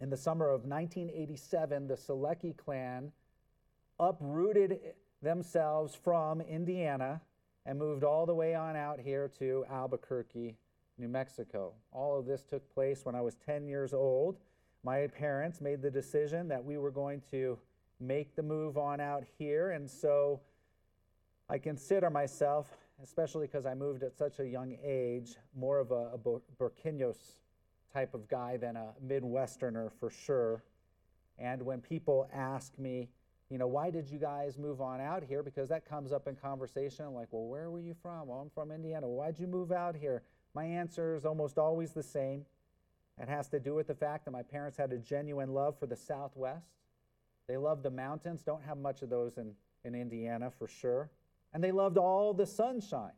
In the summer of 1987, the Selecki clan uprooted themselves from Indiana and moved all the way on out here to Albuquerque, New Mexico. All of this took place when I was 10 years old. My parents made the decision that we were going to make the move on out here, and so I consider myself, especially because I moved at such a young age, more of a Burquiños type of guy than a Midwesterner for sure. And when people ask me, why did you guys move on out here? Because that comes up in conversation. I'm like, well, where were you from? Well, I'm from Indiana. Why'd you move out here? My answer is almost always the same. It has to do with the fact that my parents had a genuine love for the Southwest. They loved the mountains. Don't have much of those in Indiana for sure. And they loved all the sunshine.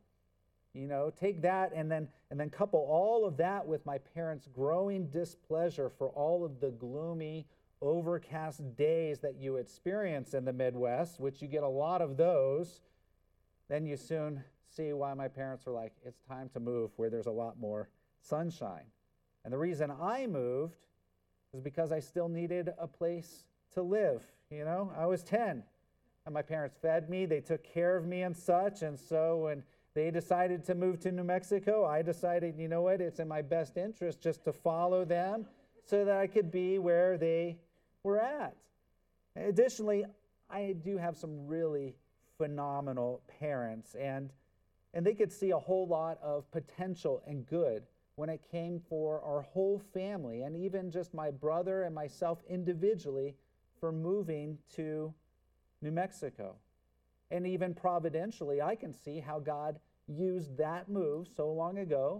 Take that and then couple all of that with my parents' growing displeasure for all of the gloomy, overcast days that you experience in the Midwest, which you get a lot of those, then you soon see why my parents were like, it's time to move where there's a lot more sunshine. And the reason I moved is because I still needed a place to live. I was 10, and my parents fed me, they took care of me and such, and so when they decided to move to New Mexico, I decided, it's in my best interest just to follow them so that I could be where they were at. Additionally, I do have some really phenomenal parents, and they could see a whole lot of potential and good when it came for our whole family, and even just my brother and myself individually, for moving to New Mexico. And even providentially, I can see how God used that move so long ago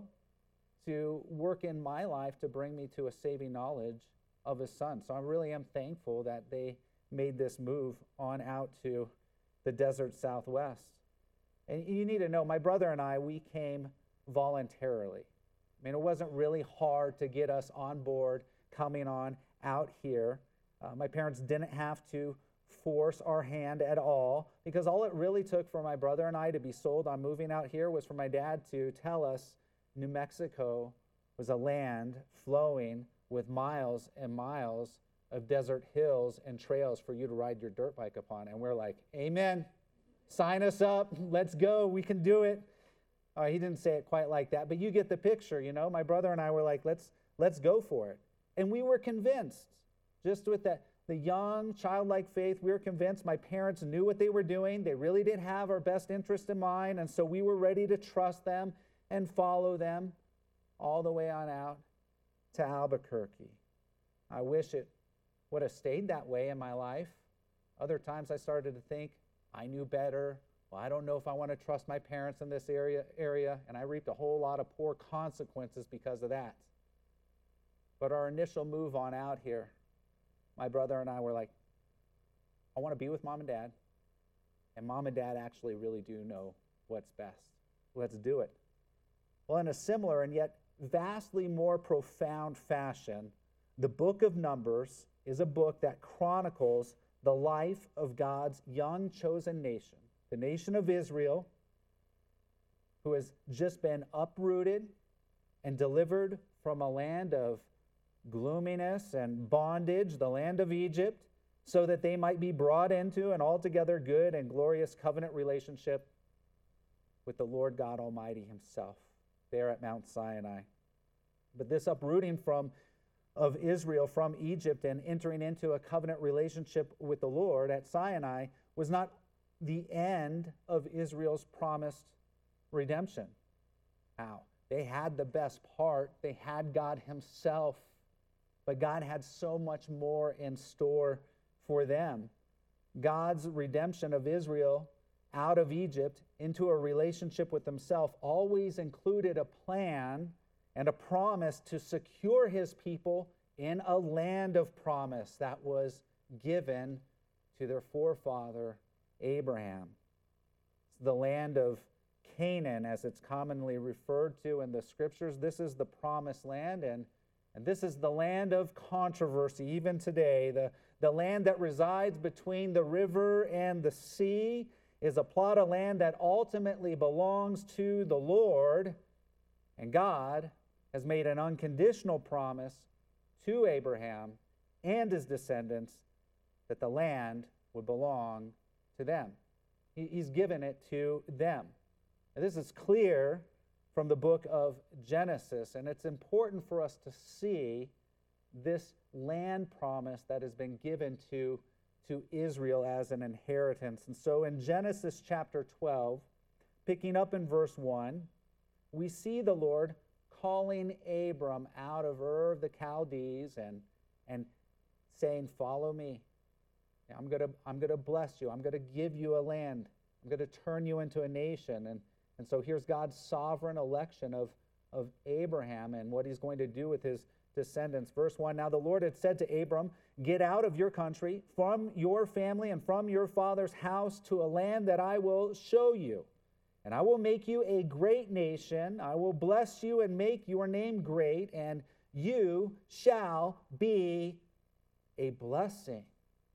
to work in my life to bring me to a saving knowledge of His Son. So I really am thankful that they made this move on out to the desert Southwest. And you need to know, my brother and I, we came voluntarily. It wasn't really hard to get us on board coming on out here. My parents didn't have to force our hand at all, because all it really took for my brother and I to be sold on moving out here was for my dad to tell us New Mexico was a land flowing with miles and miles of desert hills and trails for you to ride your dirt bike upon. And we're like, amen, sign us up, let's go, we can do it. He didn't say it quite like that, but you get the picture. My brother and I were like, let's go for it. And we were convinced, just with the young, childlike faith, we were convinced my parents knew what they were doing. They really did have our best interest in mind, and so we were ready to trust them and follow them all the way on out to Albuquerque. I wish it would have stayed that way in my life. Other times I started to think, I knew better. Well, I don't know if I want to trust my parents in this area, and I reaped a whole lot of poor consequences because of that. But our initial move on out here, my brother and I were like, I want to be with Mom and Dad, and Mom and Dad actually really do know what's best. Let's do it. Well, in a similar and yet vastly more profound fashion, the book of Numbers is a book that chronicles the life of God's young chosen nation, the nation of Israel, who has just been uprooted and delivered from a land of gloominess and bondage, the land of Egypt, so that they might be brought into an altogether good and glorious covenant relationship with the Lord God Almighty Himself there at Mount Sinai. But this uprooting of Israel from Egypt and entering into a covenant relationship with the Lord at Sinai was not the end of Israel's promised redemption. How? They had the best part. They had God Himself. But God had so much more in store for them. God's redemption of Israel out of Egypt into a relationship with Himself always included a plan and a promise to secure His people in a land of promise that was given to their forefather Abraham. It's the land of Canaan, as it's commonly referred to in the Scriptures. This is the promised land, and this is the land of controversy even today. The land that resides between the river and the sea is a plot of land that ultimately belongs to the Lord, and God has made an unconditional promise to Abraham and his descendants, that the land would belong to them. He's given it to them. And this is clear from the book of Genesis, and it's important for us to see this land promise that has been given to Israel as an inheritance. And so in Genesis chapter 12, picking up in verse 1, we see the Lord calling Abram out of Ur of the Chaldees and saying, "Follow me. I'm going to bless you. I'm going to give you a land. I'm going to turn you into a nation." And so here's God's sovereign election of Abraham and what he's going to do with his descendants. Verse 1, "Now the Lord had said to Abram, 'Get out of your country, from your family, and from your father's house to a land that I will show you. And I will make you a great nation. I will bless you and make your name great, and you shall be a blessing.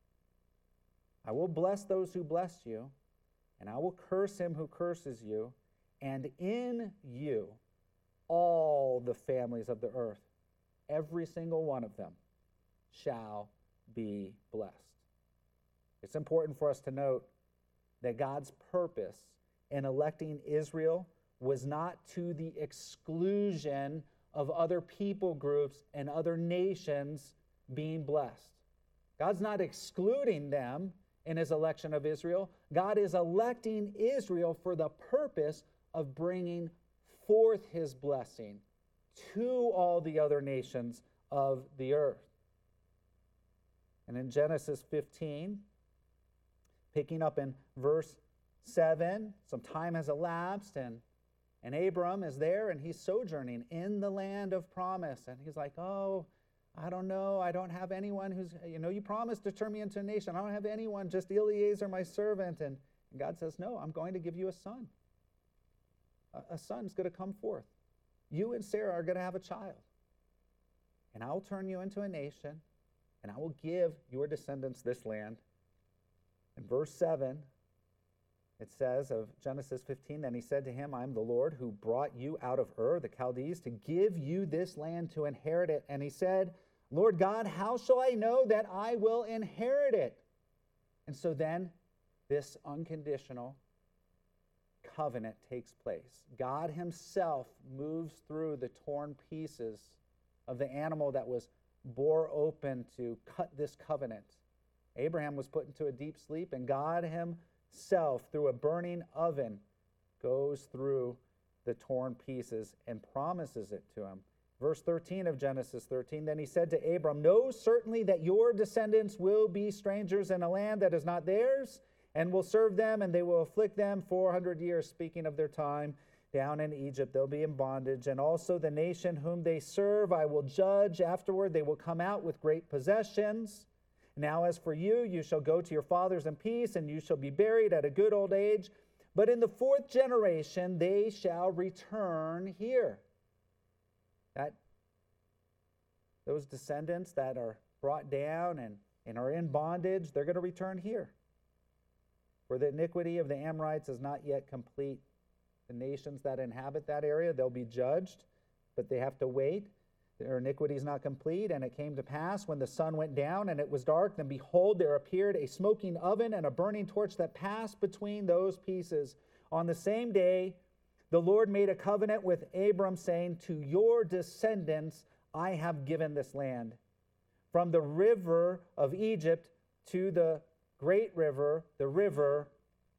I will bless those who bless you, and I will curse him who curses you, and in you all the families of the earth, every single one of them, shall be blessed.'" It's important for us to note that God's purpose in electing Israel was not to the exclusion of other people groups and other nations being blessed. God's not excluding them in his election of Israel. God is electing Israel for the purpose of bringing forth his blessing to all the other nations of the earth. And in Genesis 15, picking up in verse 7, some time has elapsed, and Abram is there, and he's sojourning in the land of promise. And he's like, "Oh, I don't know. I don't have anyone who's, you promised to turn me into a nation. I don't have anyone, just Eliezer, my servant." And God says, "No, I'm going to give you a son. A son's going to come forth. You and Sarah are going to have a child. And I will turn you into a nation, and I will give your descendants this land." In verse 7, it says of Genesis 15, "Then he said to him, 'I am the Lord who brought you out of Ur, the Chaldees, to give you this land to inherit it.' And he said, 'Lord God, how shall I know that I will inherit it?'" And so then this unconditional covenant takes place. God himself moves through the torn pieces of the animal that was bore open to cut this covenant. Abraham was put into a deep sleep, and God himself, through a burning oven, goes through the torn pieces and promises it to him. Verse 13 of Genesis 13, "Then he said to Abram, 'Know certainly that your descendants will be strangers in a land that is not theirs, and will serve them, and they will afflict them 400 years,'" speaking of their time down in Egypt. "They'll be in bondage. "And also the nation whom they serve I will judge. Afterward they will come out with great possessions. Now as for you, you shall go to your fathers in peace, and you shall be buried at a good old age. But in the fourth generation they shall return here." That those descendants that are brought down and are in bondage, they're going to return here. "For the iniquity of the Amorites is not yet complete." The nations that inhabit that area, they'll be judged, but they have to wait. Their iniquity is not complete. "And it came to pass, when the sun went down and it was dark, then behold, there appeared a smoking oven and a burning torch that passed between those pieces. On the same day, the Lord made a covenant with Abram, saying, 'To your descendants I have given this land, from the river of Egypt to the great river, the river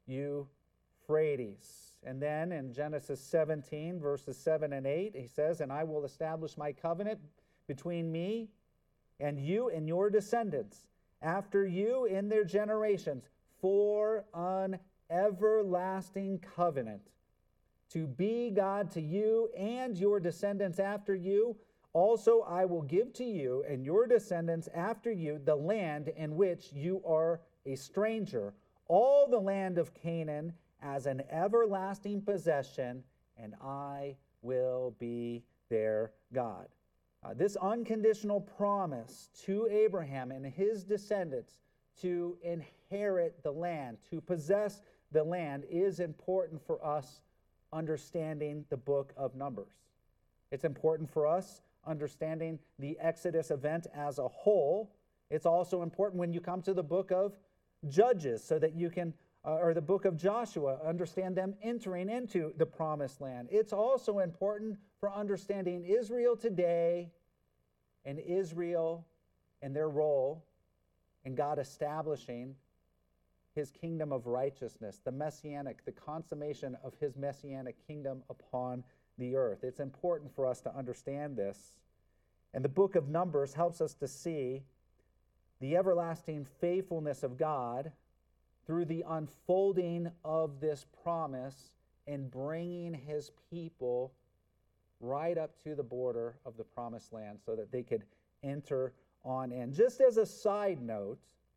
Euphrates.'" And then in Genesis 17, verses 7 and 8, he says, "And I will establish my covenant between me and you and your descendants after you in their generations for an everlasting covenant, to be God to you and your descendants after you. Also I will give to you and your descendants after you the land in which you are a stranger, all the land of Canaan, as an everlasting possession, and I will be their God." This unconditional promise to Abraham and his descendants to inherit the land, to possess the land, is important for us understanding the book of Numbers. It's important for us understanding the Exodus event as a whole, It's also important when you come to the book of Judges, so that you can, or the book of Joshua, understand them entering into the promised land. It's also important for understanding Israel today and Israel and their role in God establishing his kingdom of righteousness, the consummation of his messianic kingdom upon the earth. It's important for us to understand this. And the book of Numbers helps us to see the everlasting faithfulness of God through the unfolding of this promise and bringing his people right up to the border of the promised land so that they could enter on in. Just as a side note,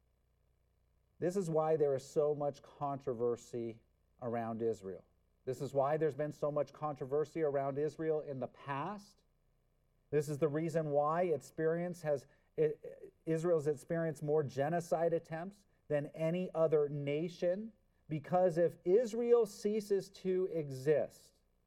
this is why there is so much controversy around Israel. This is why there's been so much controversy around Israel in the past. This is the reason why Israel's experienced more genocide attempts than any other nation, because if Israel ceases to exist,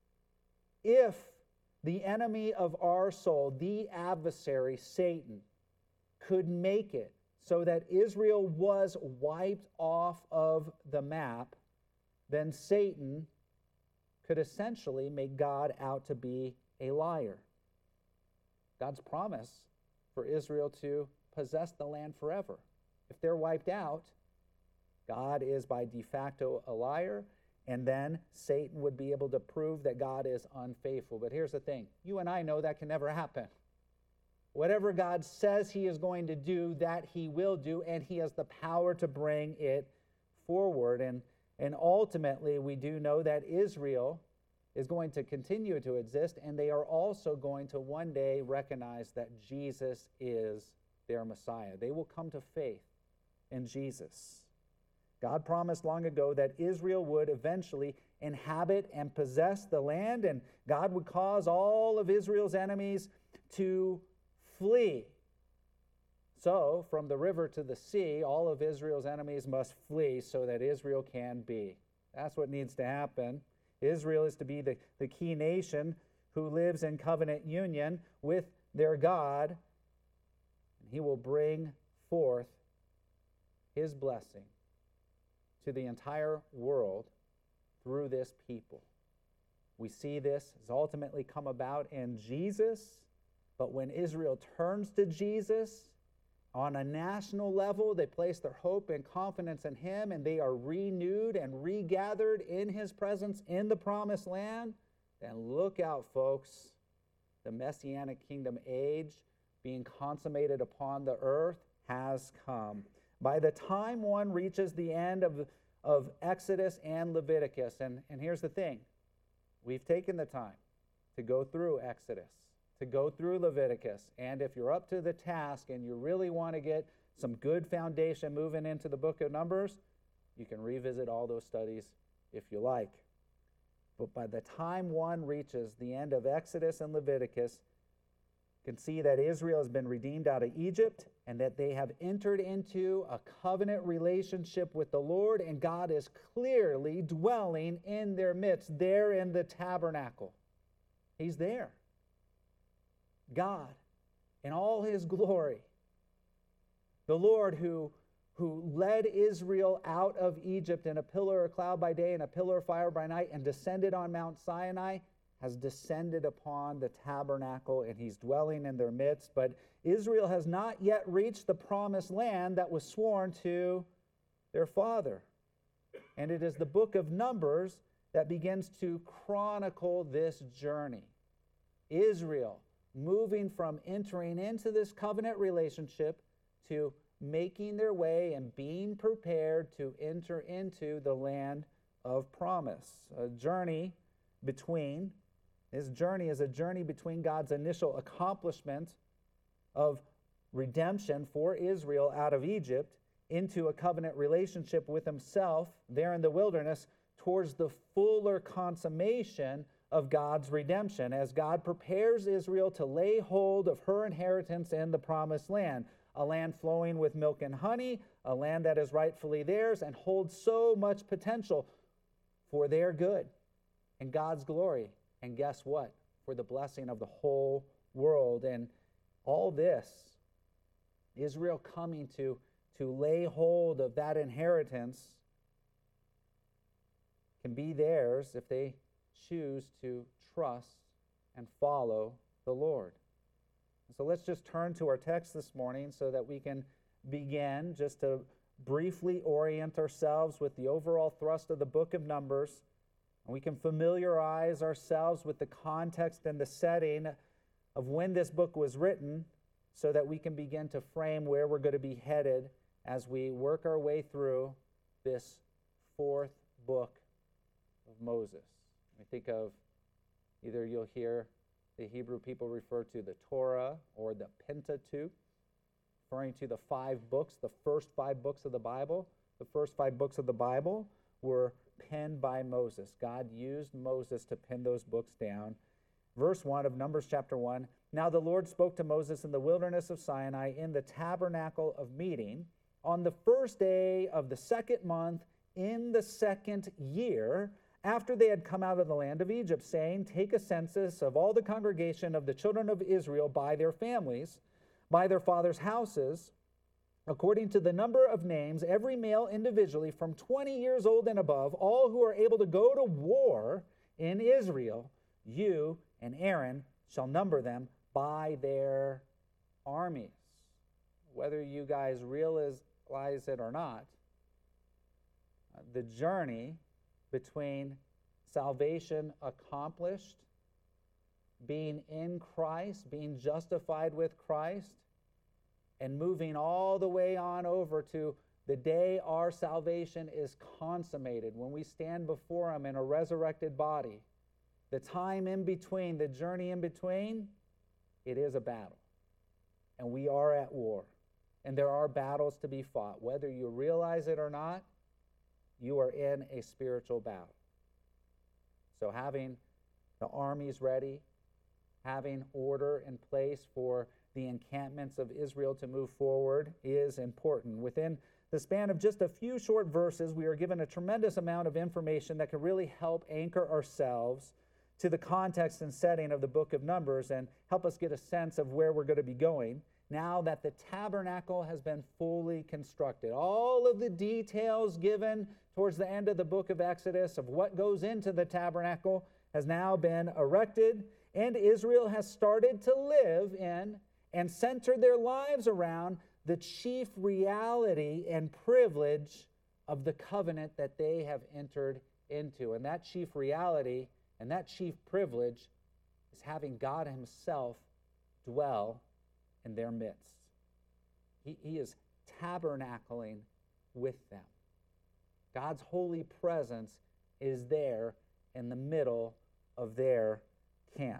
if the enemy of our soul, the adversary, Satan, could make it so that Israel was wiped off of the map, then Satan could essentially make God out to be a liar. God's promise for Israel to possess the land forever. If they're wiped out, God is by de facto a liar, and then Satan would be able to prove that God is unfaithful. But here's the thing. You and I know that can never happen. Whatever God says he is going to do, that he will do, and he has the power to bring it forward. And ultimately, we do know that Israel is going to continue to exist, and they are also going to one day recognize that Jesus is their Messiah. They will come to faith in Jesus. God promised long ago that Israel would eventually inhabit and possess the land, and God would cause all of Israel's enemies to flee. So, from the river to the sea, all of Israel's enemies must flee so that Israel can be. That's what needs to happen. Israel is to be the key nation who lives in covenant union with their God, and he will bring forth his blessing to the entire world through this people. We see this has ultimately come about in Jesus, but when Israel turns to Jesus on a national level, they place their hope and confidence in him, and they are renewed and regathered in his presence in the promised land. Then look out, folks. The Messianic kingdom age being consummated upon the earth has come. By the time one reaches the end of Exodus and Leviticus, and here's the thing, we've taken the time to go through Exodus, to go through Leviticus, and if you're up to the task and you really want to get some good foundation moving into the book of Numbers, you can revisit all those studies if you like. But by the time one reaches the end of Exodus and Leviticus, you can see that Israel has been redeemed out of Egypt and that they have entered into a covenant relationship with the Lord, and God is clearly dwelling in their midst, there in the tabernacle. He's there. God in all his glory. The Lord who led Israel out of Egypt in a pillar of cloud by day and a pillar of fire by night and descended on Mount Sinai, has descended upon the tabernacle, and he's dwelling in their midst. But Israel has not yet reached the promised land that was sworn to their father. And it is the book of Numbers that begins to chronicle this journey. Israel moving from entering into this covenant relationship to making their way and being prepared to enter into the land of promise. This journey is a journey between God's initial accomplishment of redemption for Israel out of Egypt into a covenant relationship with himself there in the wilderness towards the fuller consummation of God's redemption as God prepares Israel to lay hold of her inheritance in the promised land, a land flowing with milk and honey, a land that is rightfully theirs and holds so much potential for their good and God's glory. And guess what? For the blessing of the whole world. And all this Israel coming to lay hold of that inheritance can be theirs if they choose to trust and follow the Lord. So let's just turn to our text this morning so that we can begin just to briefly orient ourselves with the overall thrust of the book of Numbers. And we can familiarize ourselves with the context and the setting of when this book was written so that we can begin to frame where we're going to be headed as we work our way through this fourth book of Moses. We think of, either you'll hear the Hebrew people refer to the Torah or the Pentateuch, referring to the 5 books, the first 5 books of the Bible. The first 5 books of the Bible were penned by Moses. God used Moses to pen those books down. Verse 1 of Numbers chapter 1, "Now the Lord spoke to Moses in the wilderness of Sinai in the tabernacle of meeting on the first day of the 2nd month in the 2nd year after they had come out of the land of Egypt, saying, Take a census of all the congregation of the children of Israel by their families, by their fathers' houses, according to the number of names, every male individually from 20 years old and above, all who are able to go to war in Israel, you and Aaron shall number them by their armies." Whether you guys realize it or not, the journey between salvation accomplished, being in Christ, being justified with Christ, and moving all the way on over to the day our salvation is consummated, when we stand before Him in a resurrected body, the time in between, the journey in between, it is a battle. And we are at war. And there are battles to be fought. Whether you realize it or not, you are in a spiritual battle. So having the armies ready, having order in place for the encampments of Israel to move forward is important. Within the span of just a few short verses, we are given a tremendous amount of information that can really help anchor ourselves to the context and setting of the book of Numbers and help us get a sense of where we're going to be going now that the tabernacle has been fully constructed. All of the details given towards the end of the book of Exodus of what goes into the tabernacle has now been erected, and Israel has started to live in and center their lives around the chief reality and privilege of the covenant that they have entered into. And that chief reality and that chief privilege is having God Himself dwell in their midst. He is tabernacling with them. God's holy presence is there in the middle of their camp.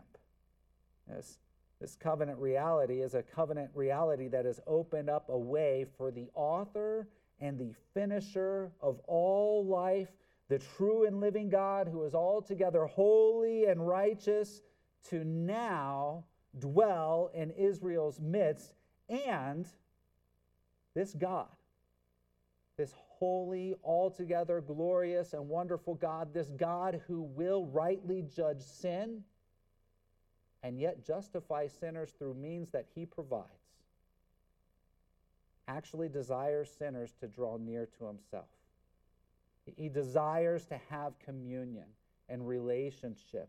This covenant reality is a covenant reality that has opened up a way for the author and the finisher of all life, the true and living God who is altogether holy and righteous, to now dwell in Israel's midst. And this God, this holy, altogether glorious and wonderful God, this God who will rightly judge sin and yet justify sinners through means that He provides, actually desires sinners to draw near to Himself. He desires to have communion and relationship.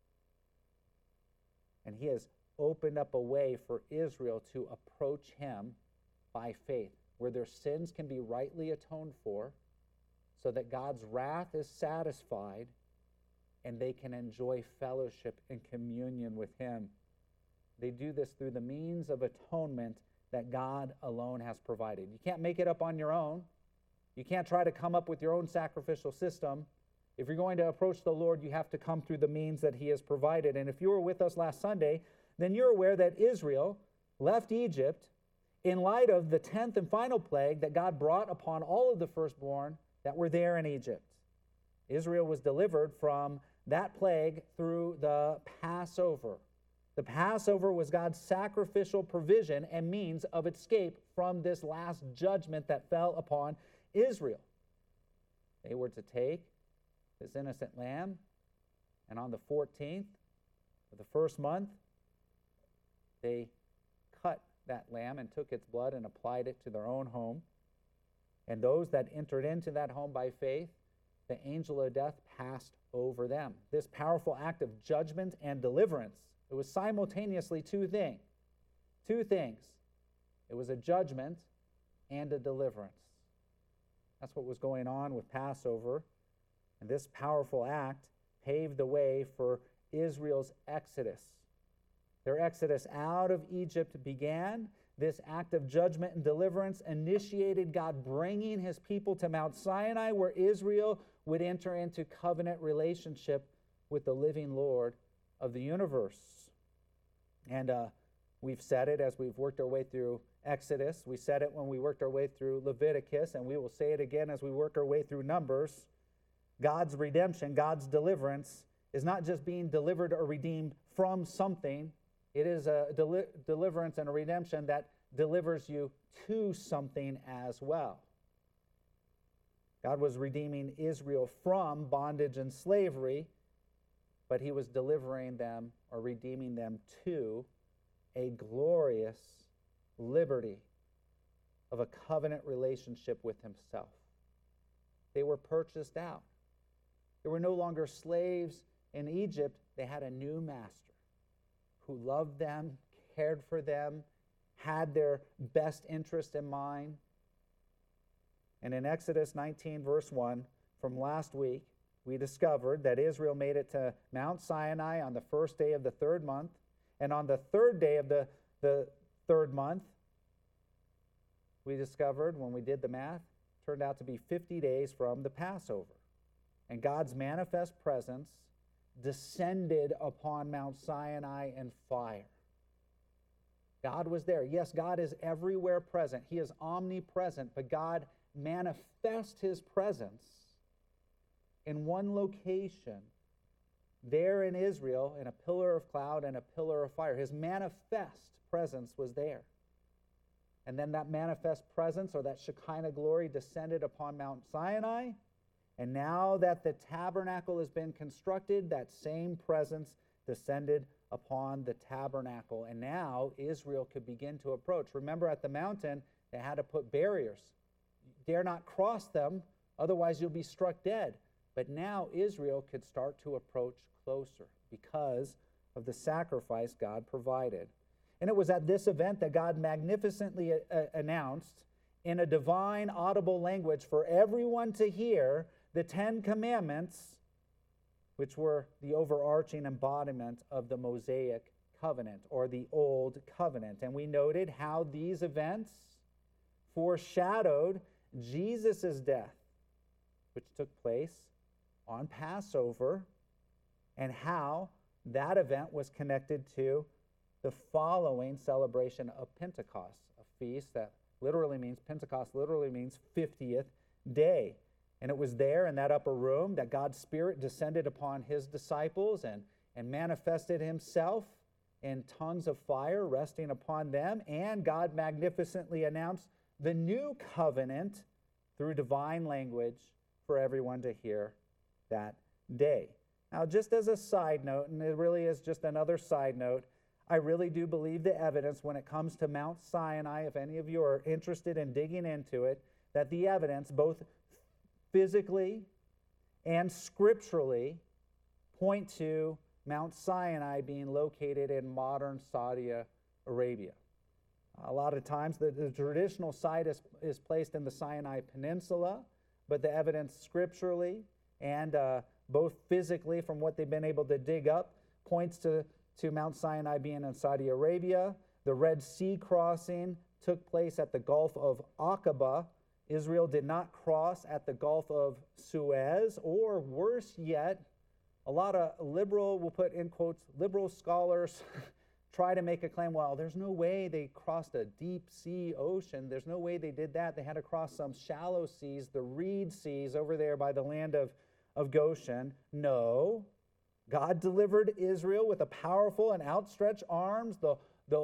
And He has opened up a way for Israel to approach Him by faith, where their sins can be rightly atoned for, so that God's wrath is satisfied and they can enjoy fellowship and communion with Him. They do this through the means of atonement that God alone has provided. You can't make it up on your own. You can't try to come up with your own sacrificial system. If you're going to approach the Lord, you have to come through the means that He has provided. And if you were with us last Sunday, then you're aware that Israel left Egypt in light of the 10th and final plague that God brought upon all of the firstborn that were there in Egypt. Israel was delivered from that plague through the Passover. The Passover was God's sacrificial provision and means of escape from this last judgment that fell upon Israel. They were to take this innocent lamb, and on the 14th of the first month, they cut that lamb and took its blood and applied it to their own home. And those that entered into that home by faith, the angel of death passed over them. This powerful act of judgment and deliverance, it was simultaneously two things. It was a judgment and a deliverance. That's what was going on with Passover. And this powerful act paved the way for Israel's exodus. Their exodus out of Egypt began. This act of judgment and deliverance initiated God bringing his people to Mount Sinai, where Israel would enter into covenant relationship with the living Lord of the universe. And we've said it as we've worked our way through Exodus. We said it when we worked our way through Leviticus, and we will say it again as we work our way through Numbers. God's redemption, God's deliverance, is not just being delivered or redeemed from something. It is a deliverance and a redemption that delivers you to something as well. God was redeeming Israel from bondage and slavery, but he was delivering them or redeeming them to a glorious liberty of a covenant relationship with himself. They were purchased out. They were no longer slaves in Egypt. They had a new master who loved them, cared for them, had their best interest in mind. And in Exodus 19, verse 1, from last week, we discovered that Israel made it to Mount Sinai on the first day of the third month. And on the third day of the third month, we discovered, when we did the math, turned out to be 50 days from the Passover. And God's manifest presence descended upon Mount Sinai in fire. God was there. Yes, God is everywhere present. He is omnipresent, but God manifests his presence in one location there in Israel, in a pillar of cloud and a pillar of fire. His manifest presence was there. And then that manifest presence, or that Shekinah glory, descended upon Mount Sinai. And now that the tabernacle has been constructed, that same presence descended upon the tabernacle. And now Israel could begin to approach. Remember, at the mountain, they had to put barriers. You dare not cross them, otherwise you'll be struck dead. But now Israel could start to approach closer because of the sacrifice God provided. And it was at this event that God magnificently announced in a divine audible language for everyone to hear the 10 Commandments, which were the overarching embodiment of the Mosaic covenant, or the Old Covenant. And we noted how these events foreshadowed Jesus' death, which took place on Passover, and how that event was connected to the following celebration of Pentecost, a feast that literally means, Pentecost literally means 50th day. And it was there in that upper room that God's Spirit descended upon his disciples and manifested himself in tongues of fire resting upon them. And God magnificently announced the new covenant through divine language for everyone to hear that day. Now, just as a side note, and it really is just another side note, I really do believe the evidence when it comes to Mount Sinai, if any of you are interested in digging into it, that the evidence, both physically and scripturally, point to Mount Sinai being located in modern Saudi Arabia. A lot of times the traditional site is placed in the Sinai Peninsula, but the evidence scripturally and both physically from what they've been able to dig up points to Mount Sinai being in Saudi Arabia. The Red Sea crossing took place at the Gulf of Aqaba. Israel did not cross at the Gulf of Suez, or worse yet, a lot of liberal, we'll put in quotes, liberal scholars try to make a claim, well, there's no way they crossed a deep sea ocean. There's no way they did that. They had to cross some shallow seas, the Reed Seas over there by the land of Goshen. No. God delivered Israel with a powerful and outstretched arms. The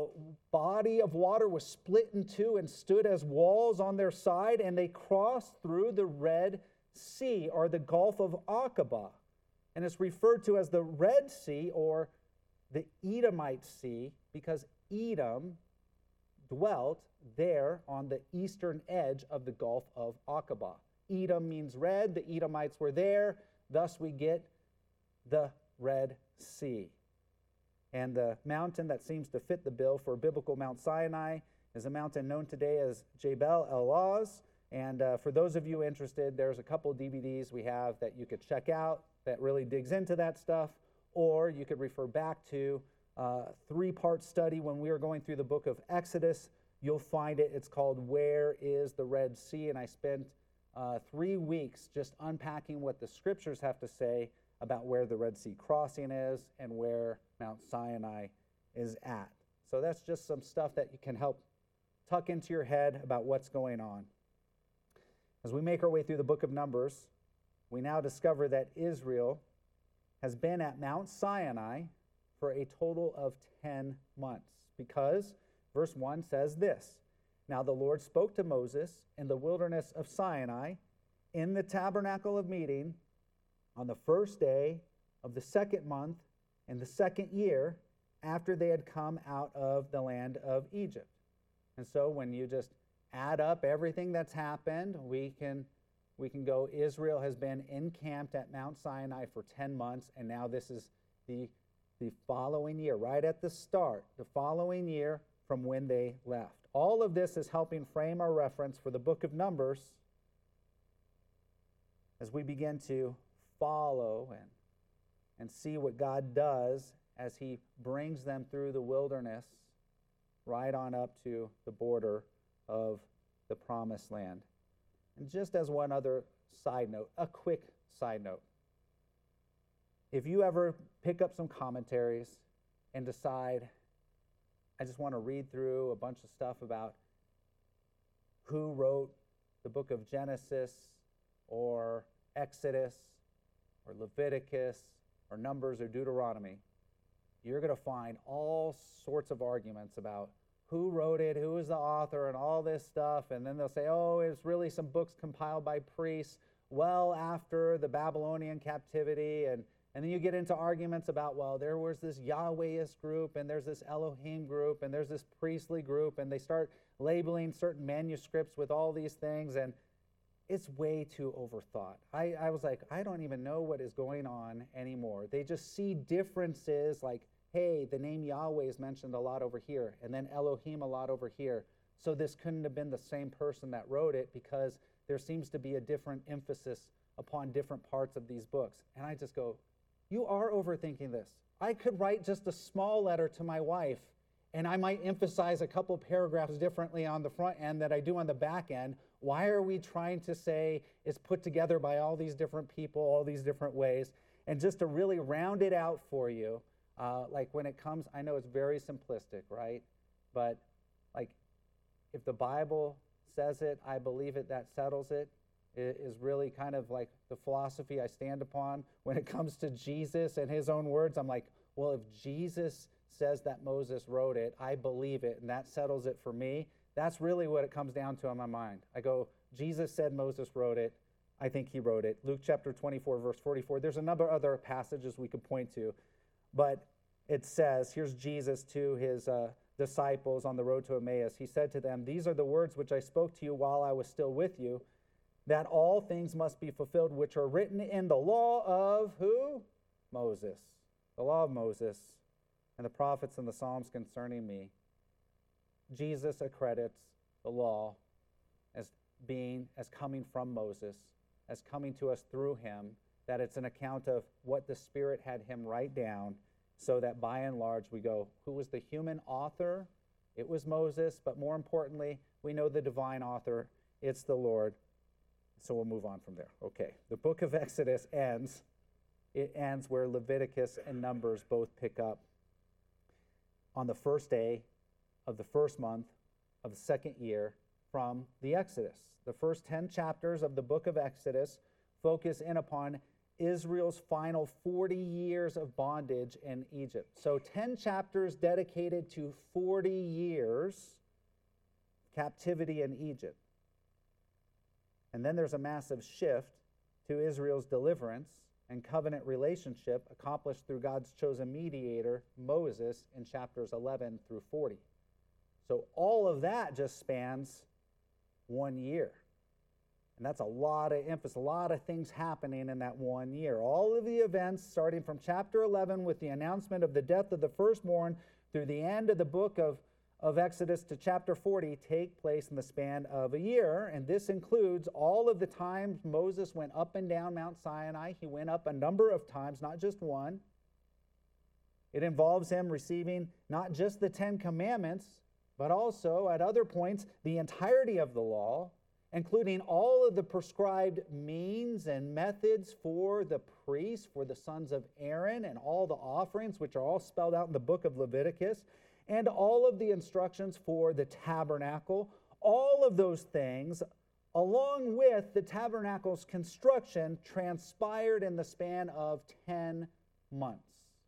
body of water was split in two and stood as walls on their side, and they crossed through the Red Sea, or the Gulf of Aqaba. And it's referred to as the Red Sea, or the Edomite Sea, because Edom dwelt there on the eastern edge of the Gulf of Aqaba. Edom means red. The Edomites were there. Thus we get the Red Sea. And the mountain that seems to fit the bill for biblical Mount Sinai is a mountain known today as Jebel el-Lawz. And for those of you interested, there's a couple DVDs we have that you could check out that really digs into that stuff. Or you could refer back to a three-part study when we were going through the book of Exodus. You'll find it. It's called Where is the Red Sea? And I spent 3 weeks just unpacking what the scriptures have to say about where the Red Sea crossing is and where Mount Sinai is at. So that's just some stuff that you can help tuck into your head about what's going on. As we make our way through the book of Numbers, we now discover that Israel has been at Mount Sinai for a total of 10 months because verse 1 says this, "Now the Lord spoke to Moses in the wilderness of Sinai in the tabernacle of meeting on the first day of the second month in the second year after they had come out of the land of Egypt." And so when you just add up everything that's happened, we can go, Israel has been encamped at Mount Sinai for 10 months, and now this is the following year, right at the start, the following year from when they left. All of this is helping frame our reference for the book of Numbers as we begin to follow and see what God does as he brings them through the wilderness right on up to the border of the Promised Land. And just as one other side note, a quick side note. If you ever pick up some commentaries and decide, I just want to read through a bunch of stuff about who wrote the book of Genesis or Exodus or Leviticus or Numbers or Deuteronomy, you're going to find all sorts of arguments about who wrote it, who was the author, and all this stuff. And then they'll say, oh, it's really some books compiled by priests well after the Babylonian captivity. And then you get into arguments about, well, there was this Yahwehist group, and there's this Elohim group, and there's this priestly group, and they start labeling certain manuscripts with all these things, and it's way too overthought. I was like, I don't even know what is going on anymore. They just see differences like, hey, the name Yahweh is mentioned a lot over here, and then Elohim a lot over here. So this couldn't have been the same person that wrote it because there seems to be a different emphasis upon different parts of these books. And I just go, you are overthinking this. I could write just a small letter to my wife, and I might emphasize a couple paragraphs differently on the front end that I do on the back end. Why are we trying to say it's put together by all these different people, all these different ways? And just to really round it out for you, like when it comes, I know it's very simplistic, right? But like if the Bible says it, I believe it, that settles it. It is really kind of like the philosophy I stand upon. When it comes to Jesus and his own words, I'm like, well, if Jesus says that Moses wrote it, I believe it, and that settles it for me. That's really what it comes down to in my mind. I go, Jesus said Moses wrote it. I think he wrote it. Luke chapter 24, verse 44. There's a number of other passages we could point to. But it says, here's Jesus to his disciples on the road to Emmaus. He said to them, "These are the words which I spoke to you while I was still with you, that all things must be fulfilled which are written in the law of" who? Moses. The law of Moses and the prophets and the Psalms concerning me. Jesus accredits the law as coming from Moses, as coming to us through him, that it's an account of what the Spirit had him write down, so that by and large we go, who was the human author? It was Moses, but more importantly, we know the divine author. It's the Lord. So we'll move on from there. Okay, the book of Exodus ends. It ends where Leviticus and Numbers both pick up. On the first day of the first month of the second year from the Exodus. The first 10 chapters of the book of Exodus focus in upon Israel's final 40 years of bondage in Egypt. So 10 chapters dedicated to 40 years captivity in Egypt. And then there's a massive shift to Israel's deliverance and covenant relationship accomplished through God's chosen mediator, Moses, in chapters 11 through 40. So all of that just spans 1 year. And that's a lot of emphasis, a lot of things happening in that 1 year. All of the events, starting from chapter 11 with the announcement of the death of the firstborn through the end of the book of Exodus to chapter 40, take place in the span of a year. And this includes all of the times Moses went up and down Mount Sinai. He went up a number of times, not just one. It involves him receiving not just the 10 Commandments, but also at other points the entirety of the law, including all of the prescribed means and methods for the priests, for the sons of Aaron, and all the offerings, which are all spelled out in the book of Leviticus, and all of the instructions for the tabernacle. All of those things, along with the tabernacle's construction, transpired in the span of 10 months.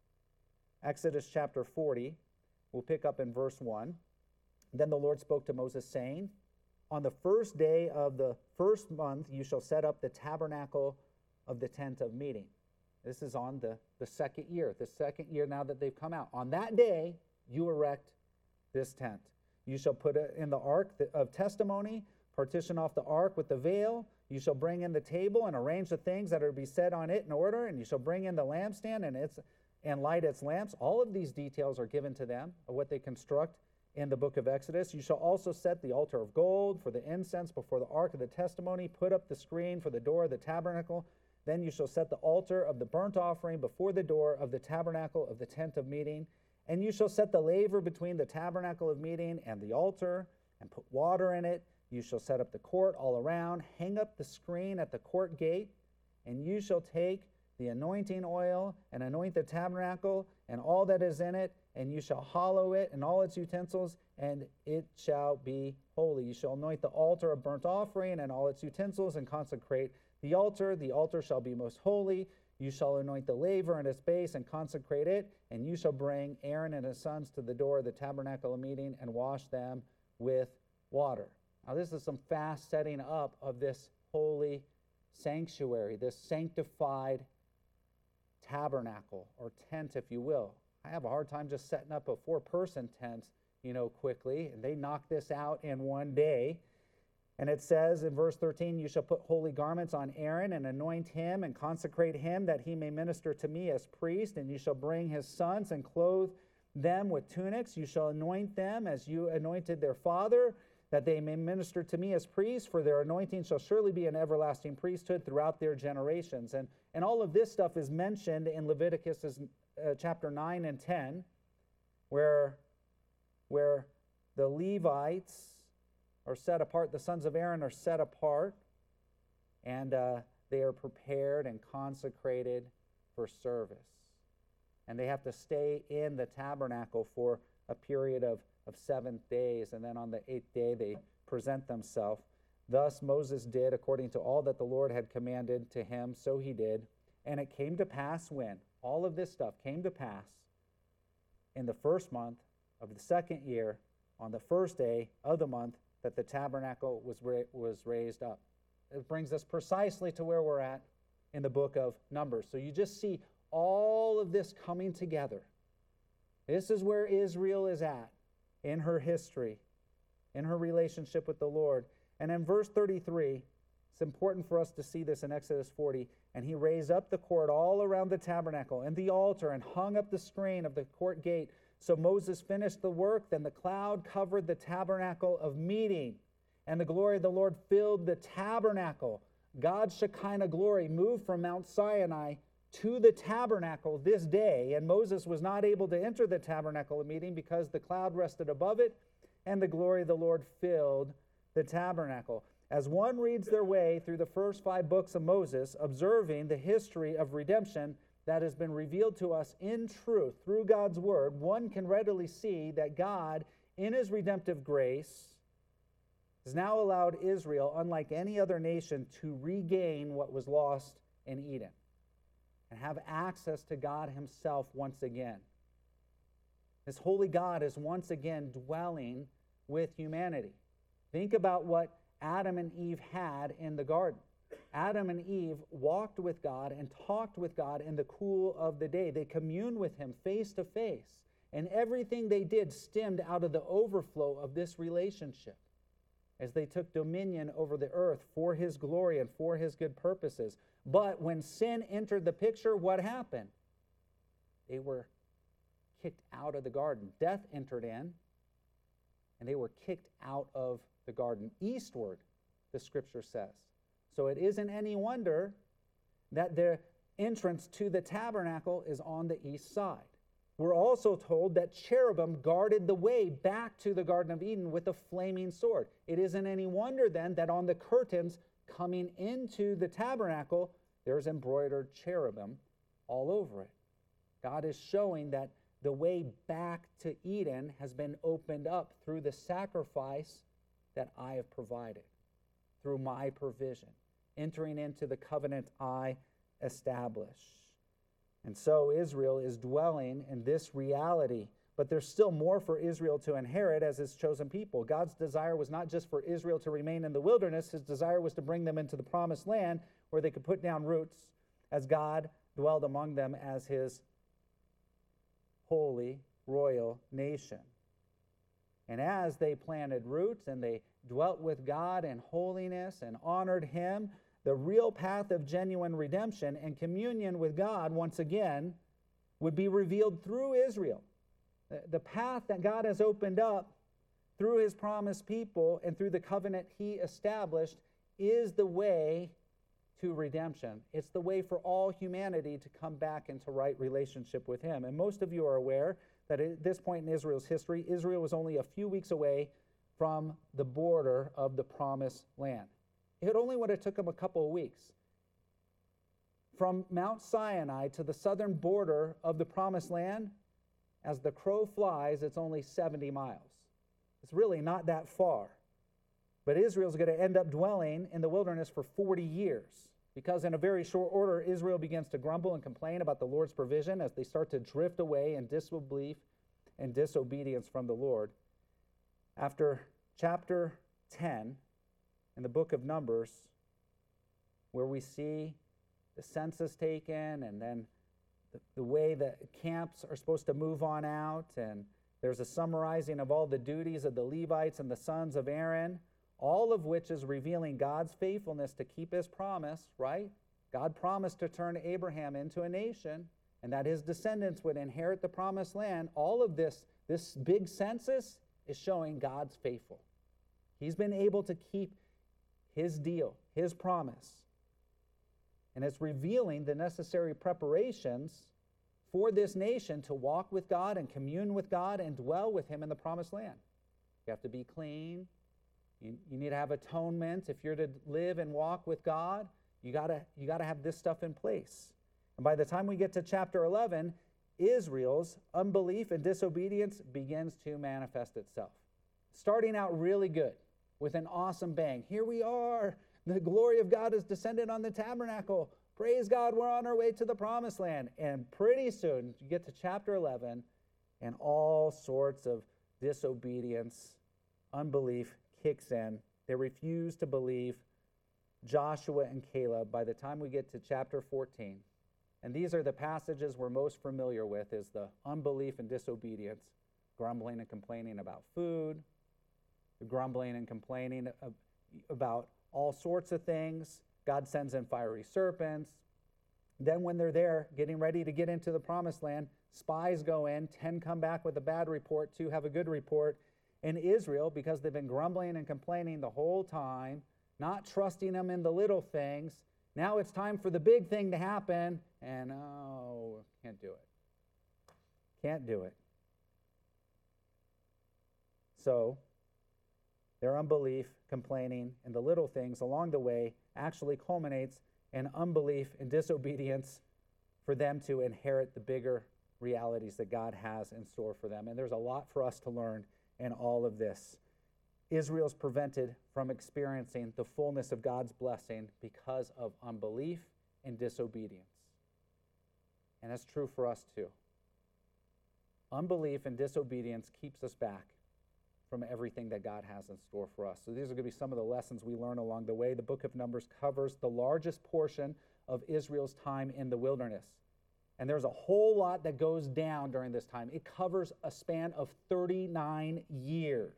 Exodus chapter 40, we'll pick up in verse 1. Then the Lord spoke to Moses, saying, on the first day of the first month you shall set up the tabernacle of the tent of meeting. This is on the second year now that they've come out. On that day you erect this tent. You shall put it in the ark of testimony, partition off the ark with the veil. You shall bring in the table and arrange the things that are to be set on it in order, and you shall bring in the lampstand and light its lamps. All of these details are given to them of what they construct in the book of Exodus. You shall also set the altar of gold for the incense before the ark of the testimony, put up the screen for the door of the tabernacle. Then you shall set the altar of the burnt offering before the door of the tabernacle of the tent of meeting. And you shall set the laver between the tabernacle of meeting and the altar, and put water in it. You shall set up the court all around, hang up the screen at the court gate, and you shall take the anointing oil and anoint the tabernacle and all that is in it, and you shall hallow it and all its utensils, and it shall be holy. You shall anoint the altar of burnt offering and all its utensils, and consecrate the altar. The altar shall be most holy. You shall anoint the laver and its base and consecrate it, and you shall bring Aaron and his sons to the door of the tabernacle of meeting and wash them with water. Now this is some fast setting up of this holy sanctuary, this sanctified tabernacle or tent, if you will. I have a hard time just setting up a 4-person tent, quickly, and they knock this out in 1 day. And it says in verse 13, you shall put holy garments on Aaron and anoint him and consecrate him that he may minister to me as priest. And you shall bring his sons and clothe them with tunics. You shall anoint them as you anointed their father, that they may minister to me as priests, for their anointing shall surely be an everlasting priesthood throughout their generations. And all of this stuff is mentioned in Leviticus chapter 9 and 10, where the Levites are set apart, the sons of Aaron are set apart, and they are prepared and consecrated for service. And they have to stay in the tabernacle for a period of 7 days, and then on the 8th day they present themselves. Thus Moses did according to all that the Lord had commanded to him, so he did. And it came to pass when all of this stuff came to pass in the first month of the second year, on the first day of the month, that the tabernacle was raised up. It brings us precisely to where we're at in the book of Numbers. So you just see all of this coming together. This is where Israel is at in her history, in her relationship with the Lord. And in verse 33, it's important for us to see this in Exodus 40. And he raised up the court all around the tabernacle and the altar and hung up the screen of the court gate. So Moses finished the work. Then the cloud covered the tabernacle of meeting, and the glory of the Lord filled the tabernacle. God's Shekinah glory moved from Mount Sinai to the tabernacle this day, and Moses was not able to enter the tabernacle of meeting because the cloud rested above it, and the glory of the Lord filled the tabernacle. As one reads their way through the first 5 books of Moses, observing the history of redemption that has been revealed to us in truth through God's word, one can readily see that God, in his redemptive grace, has now allowed Israel, unlike any other nation, to regain what was lost in Eden and have access to God himself once again. This holy God is once again dwelling with humanity. Think about what Adam and Eve had in the garden. Adam and Eve walked with God and talked with God in the cool of the day. They communed with him face to face. And everything they did stemmed out of the overflow of this relationship as they took dominion over the earth for his glory and for his good purposes. But when sin entered the picture, what happened? They were kicked out of the garden. Death entered in, and they were kicked out of the garden eastward, the scripture says. So it isn't any wonder that their entrance to the tabernacle is on the east side. We're also told that cherubim guarded the way back to the Garden of Eden with a flaming sword. It isn't any wonder then that on the curtains coming into the tabernacle, there's embroidered cherubim all over it. God is showing that the way back to Eden has been opened up through the sacrifice that I have provided, through my provision, entering into the covenant I establish. And so Israel is dwelling in this reality, but there's still more for Israel to inherit as his chosen people. God's desire was not just for Israel to remain in the wilderness. His desire was to bring them into the promised land where they could put down roots as God dwelled among them as his holy, royal nation. And as they planted roots and they dwelt with God in holiness and honored him, the real path of genuine redemption and communion with God, once again, would be revealed through Israel. The path that God has opened up through his promised people and through the covenant he established is the way to redemption. It's the way for all humanity to come back into right relationship with him. And most of you are aware that at this point in Israel's history, Israel was only a few weeks away from the border of the promised land. It only would have took them a couple of weeks. From Mount Sinai to the southern border of the promised land, as the crow flies, it's only 70 miles. It's really not that far. But Israel's going to end up dwelling in the wilderness for 40 years because in a very short order, Israel begins to grumble and complain about the Lord's provision as they start to drift away in disbelief and disobedience from the Lord. After chapter 10, in the book of Numbers, where we see the census taken and then the way that camps are supposed to move on out, and there's a summarizing of all the duties of the Levites and the sons of Aaron, all of which is revealing God's faithfulness to keep his promise, right? God promised to turn Abraham into a nation and that his descendants would inherit the promised land. All of this big census is showing God's faithful. He's been able to keep his deal, his promise. And it's revealing the necessary preparations for this nation to walk with God and commune with God and dwell with him in the promised land. You have to be clean. You need to have atonement. If you're to live and walk with God, you gotta have this stuff in place. And by the time we get to chapter 11, Israel's unbelief and disobedience begins to manifest itself. Starting out really good, with an awesome bang. Here we are. The glory of God has descended on the tabernacle. Praise God, we're on our way to the promised land. And pretty soon, you get to chapter 11, and all sorts of disobedience, unbelief kicks in. They refuse to believe Joshua and Caleb by the time we get to chapter 14. And these are the passages we're most familiar with, is the unbelief and disobedience, grumbling and complaining about food, grumbling and complaining about all sorts of things. God sends in fiery serpents. Then when they're there, getting ready to get into the promised land, spies go in, 10 come back with a bad report, 2 have a good report. And Israel, because they've been grumbling and complaining the whole time, not trusting them in the little things, now it's time for the big thing to happen, and can't do it. Can't do it. So, their unbelief, complaining, and the little things along the way actually culminates in unbelief and disobedience for them to inherit the bigger realities that God has in store for them. And there's a lot for us to learn in all of this. Israel's prevented from experiencing the fullness of God's blessing because of unbelief and disobedience. And that's true for us too. Unbelief and disobedience keeps us back from everything that God has in store for us. So these are going to be some of the lessons we learn along the way. The book of Numbers covers the largest portion of Israel's time in the wilderness. And there's a whole lot that goes down during this time. It covers a span of 39 years.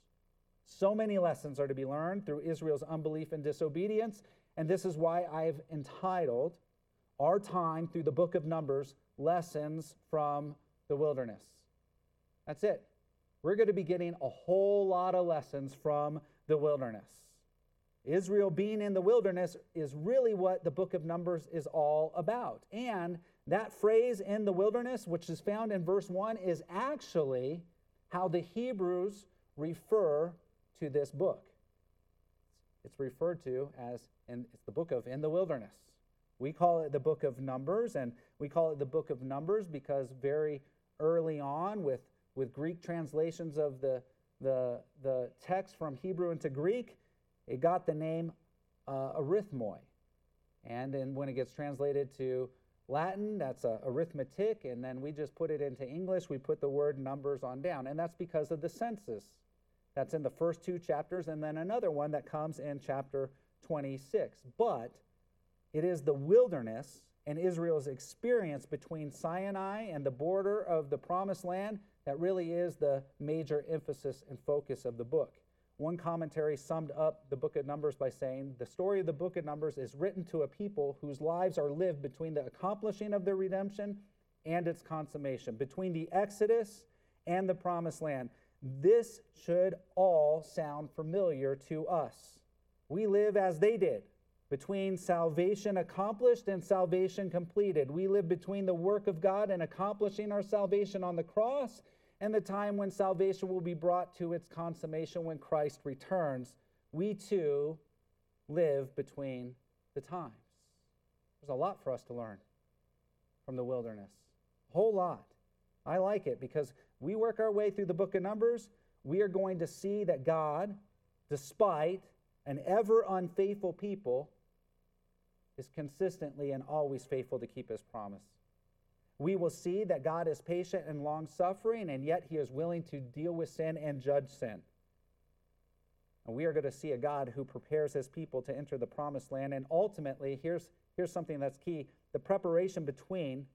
So many lessons are to be learned through Israel's unbelief and disobedience. And this is why I've entitled our time through the book of Numbers, Lessons from the Wilderness. That's it. We're going to be getting a whole lot of lessons from the wilderness. Israel being in the wilderness is really what the book of Numbers is all about. And that phrase, in the wilderness, which is found in verse 1, is actually how the Hebrews refer to this book. It's referred to as, it's the book of in the wilderness. We call it the book of Numbers, and we call it the book of Numbers because very early on with Greek translations of the text from Hebrew into Greek, it got the name arithmoi. And then when it gets translated to Latin, that's arithmetic, and then we just put it into English, we put the word numbers on down. And that's because of the census. That's in the first 2 chapters, and then another one that comes in chapter 26. But it is the wilderness and Israel's experience between Sinai and the border of the Promised Land that really is the major emphasis and focus of the book. One commentary summed up the book of Numbers by saying, the story of the book of Numbers is written to a people whose lives are lived between the accomplishing of their redemption and its consummation, between the Exodus and the Promised Land. This should all sound familiar to us. We live as they did, between salvation accomplished and salvation completed. We live between the work of God and accomplishing our salvation on the cross and the time when salvation will be brought to its consummation when Christ returns. We too live between the times. There's a lot for us to learn from the wilderness. A whole lot. I like it because we work our way through the book of Numbers. We are going to see that God, despite an ever unfaithful people, is consistently and always faithful to keep his promise. We will see that God is patient and long-suffering, and yet he is willing to deal with sin and judge sin. And we are going to see a God who prepares his people to enter the promised land. And ultimately, here's something that's key. The preparation between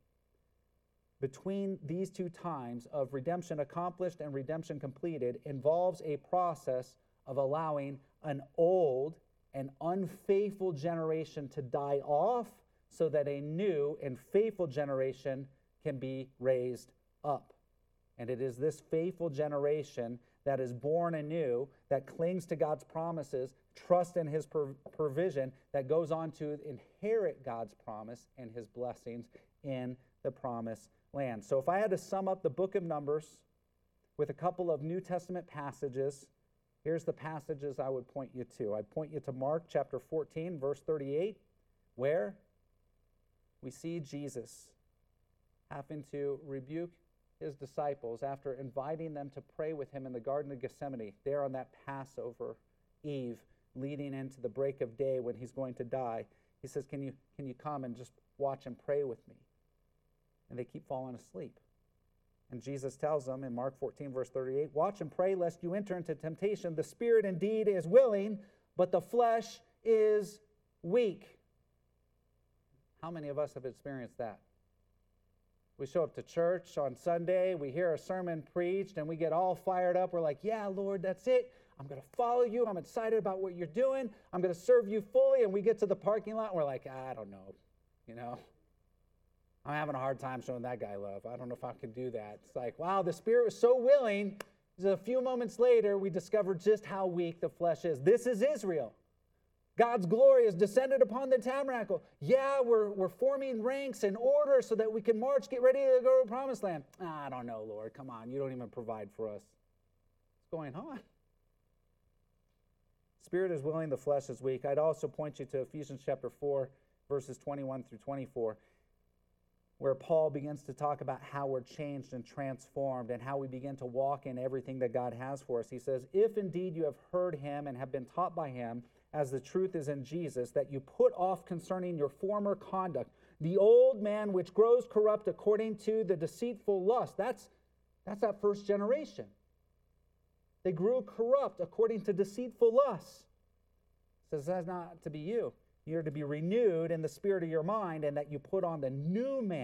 these 2 times of redemption accomplished and redemption completed involves a process of allowing an old and unfaithful generation to die off so that a new and faithful generation can be raised up. And it is this faithful generation that is born anew, that clings to God's promises, trust in his provision, that goes on to inherit God's promise and his blessings in the promised land. So if I had to sum up the book of Numbers with a couple of New Testament passages, here's the passages I would point you to. I'd point you to Mark chapter 14, verse 38, where we see Jesus having to rebuke his disciples after inviting them to pray with him in the Garden of Gethsemane, there on that Passover Eve, leading into the break of day when he's going to die. He says, can you come and just watch and pray with me? And they keep falling asleep. And Jesus tells them in Mark 14, verse 38, watch and pray lest you enter into temptation. The spirit indeed is willing, but the flesh is weak. How many of us have experienced that? We show up to church on Sunday, we hear a sermon preached, and we get all fired up. We're like, yeah, Lord, that's it. I'm going to follow you. I'm excited about what you're doing. I'm going to serve you fully. And we get to the parking lot, and we're like, I don't know. I'm having a hard time showing that guy love. I don't know if I can do that. It's like, wow, the Spirit was so willing. Just a few moments later, we discovered just how weak the flesh is. This is Israel. God's glory has descended upon the tabernacle. Yeah, we're forming ranks and order so that we can march, get ready to go to the promised land. I don't know, Lord. Come on. You don't even provide for us. What's going on? Spirit is willing, the flesh is weak. I'd also point you to Ephesians chapter 4, verses 21 through 24, where Paul begins to talk about how we're changed and transformed and how we begin to walk in everything that God has for us. He says, if indeed you have heard him and have been taught by him, as the truth is in Jesus, that you put off concerning your former conduct, the old man which grows corrupt according to the deceitful lust. That's that first generation. They grew corrupt according to deceitful lusts. It says that's not to be you. You're to be renewed in the spirit of your mind, and that you put on the new man,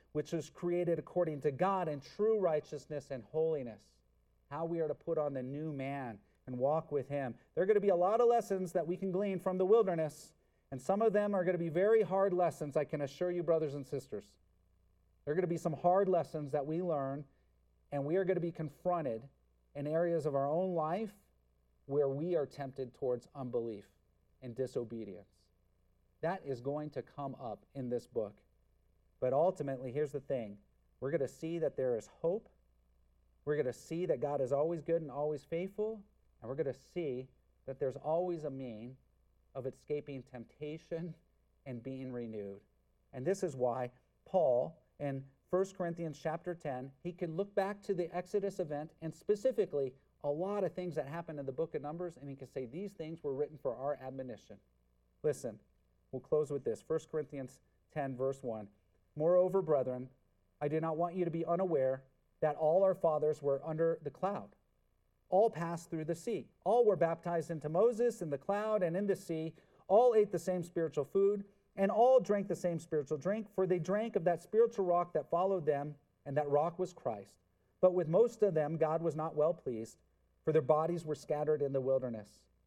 which was created according to God in true righteousness and holiness. How we are to put on the new man and walk with him. There are going to be a lot of lessons that we can glean from the wilderness, and some of them are going to be very hard lessons, I can assure you, brothers and sisters. There are going to be some hard lessons that we learn, and we are going to be confronted in areas of our own life where we are tempted towards unbelief and disobedience. That is going to come up in this book. But ultimately, here's the thing. We're going to see that there is hope. We're going to see that God is always good and always faithful. And we're going to see that there's always a mean of escaping temptation and being renewed. And this is why Paul, in 1 Corinthians chapter 10, he can look back to the Exodus event and specifically a lot of things that happened in the book of Numbers, and he can say these things were written for our admonition. Listen, we'll close with this. 1 Corinthians 10, verse 1. Moreover, brethren, I do not want you to be unaware that all our fathers were under the cloud. All passed through the sea. All were baptized into Moses in the cloud and in the sea. All ate the same spiritual food, and all drank the same spiritual drink, for they drank of that spiritual rock that followed them, and that rock was Christ. But with most of them God was not well pleased, for their bodies were scattered in the wilderness.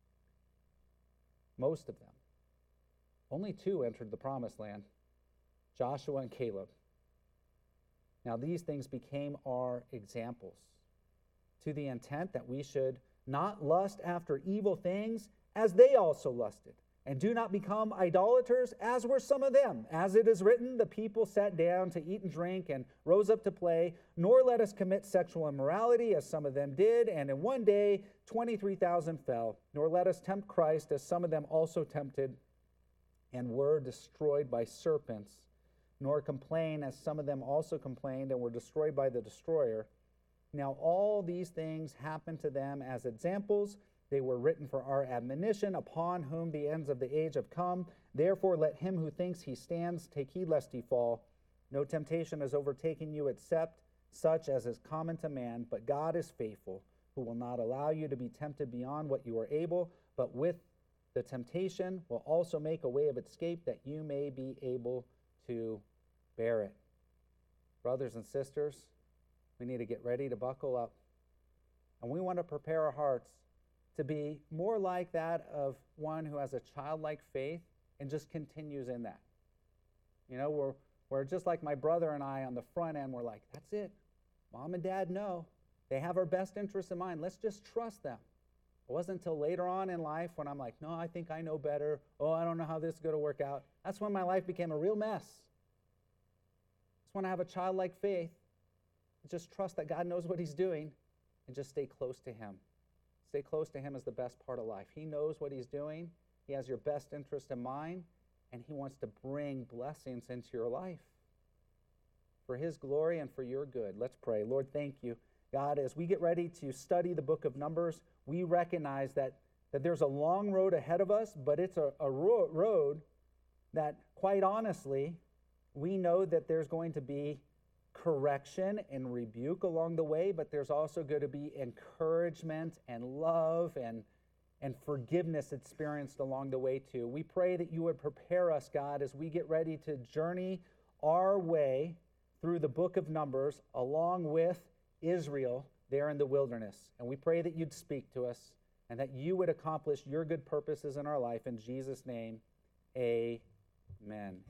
Most of them. Only 2 entered the promised land, Joshua and Caleb. Now these things became our examples, to the intent that we should not lust after evil things as they also lusted, and do not become idolaters as were some of them. As it is written, the people sat down to eat and drink and rose up to play, nor let us commit sexual immorality as some of them did, and in one day 23,000 fell. Nor let us tempt Christ as some of them also tempted and were destroyed by serpents, nor complain as some of them also complained and were destroyed by the destroyer. Now all these things happened to them as examples. They were written for our admonition, upon whom the ends of the age have come. Therefore let him who thinks he stands take heed lest he fall. No temptation has overtaken you except such as is common to man, but God is faithful, who will not allow you to be tempted beyond what you are able, but with the temptation will also make a way of escape that you may be able to bear it. Brothers and sisters, we need to get ready to buckle up. And we want to prepare our hearts to be more like that of one who has a childlike faith and just continues in that. You know, we're just like my brother and I on the front end. We're like, that's it. Mom and Dad know. They have our best interests in mind. Let's just trust them. It wasn't until later on in life when I'm like, no, I think I know better. Oh, I don't know how this is going to work out. That's when my life became a real mess. That's when I have a childlike faith. Just trust that God knows what he's doing and just stay close to him. Stay close to him is the best part of life. He knows what he's doing. He has your best interest in mind, and he wants to bring blessings into your life for his glory and for your good. Let's pray. Lord, thank you. God, as we get ready to study the book of Numbers, we recognize that there's a long road ahead of us, but it's a road that, quite honestly, we know that there's going to be correction and rebuke along the way, but there's also going to be encouragement and love and forgiveness experienced along the way too. We pray that you would prepare us, God, as we get ready to journey our way through the book of Numbers along with Israel there in the wilderness. And we pray that you'd speak to us and that you would accomplish your good purposes in our life. In Jesus' name, amen.